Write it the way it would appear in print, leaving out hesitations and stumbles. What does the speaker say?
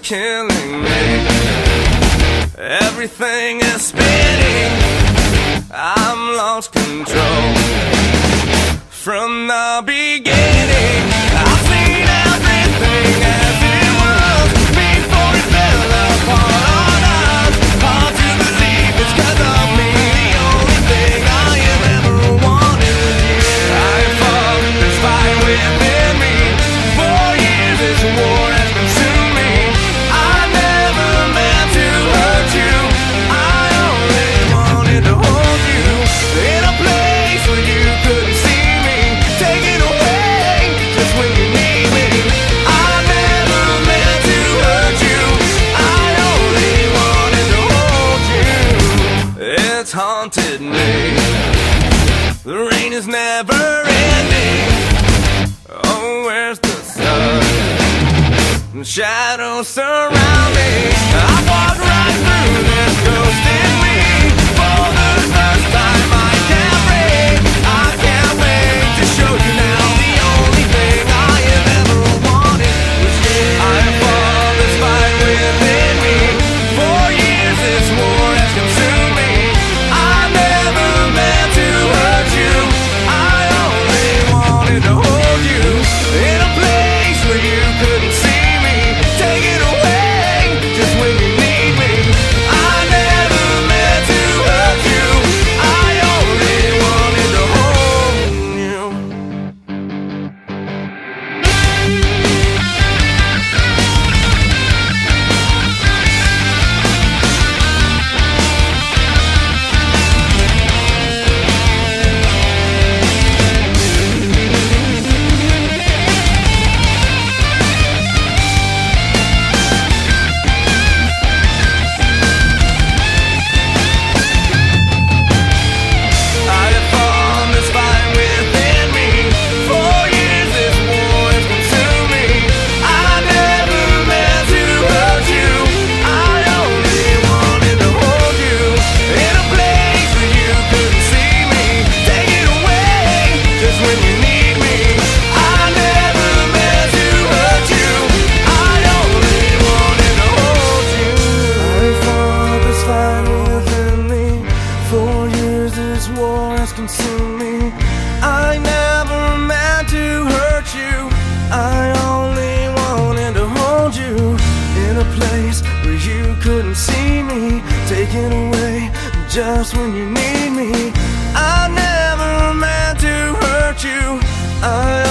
killing me. Everything is spinning, I'm lost control. From the beginning, I've seen everything as it was before it fell apart on us. Hard to believe it's 'cause of me, the only thing I have ever wanted was you. I fought this fight within me. 4 years this war has consumed me. I never meant to hurt you. I only wanted to hold you in a place where you couldn't see me. Take it away just when you need me. I never meant to hurt you. I only wanted to hold you. It's haunted me. The rain is never ending. Oh, where's the sun? Shadows surround me. I walk right through this ghost in me. For the first time I can't break. I can't wait to show you now. The only thing I have ever wanted was you. I fought this fight within me. 4 years this war has consumed me. I never meant to hurt you. I only wanted to hold you in a place where you couldn't see me. Take it away just when you need me. I never meant to hurt you. I only wanted to hold you. I have fought this fight within me. 4 years this war has consumed me. I never meant to hurt you. I only wanted to hold you in a place where you couldn't see me. Take it away just when you need me. I never meant to hurt you. I only wanted to hold you. I fought this fight within me. 4 years this war has consumed me. I never meant to hurt you. I only wanted to hold you in a place where you couldn't see me. Taken away just when you need me. I never meant to hurt you. I